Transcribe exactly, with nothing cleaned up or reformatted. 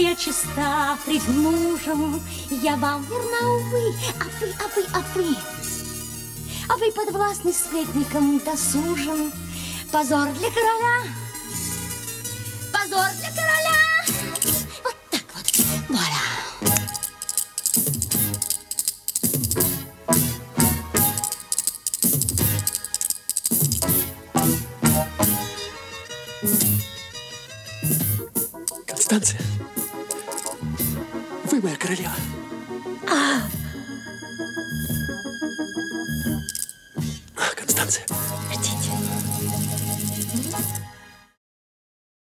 я чиста пред мужем, я вам верна, увы, а вы, а вы, а вы, а вы подвластны сплетникам досужим. Позор для короля, позор для короля. Вот так вот, вуаля. Констанция, вы моя королева. А. Констанция.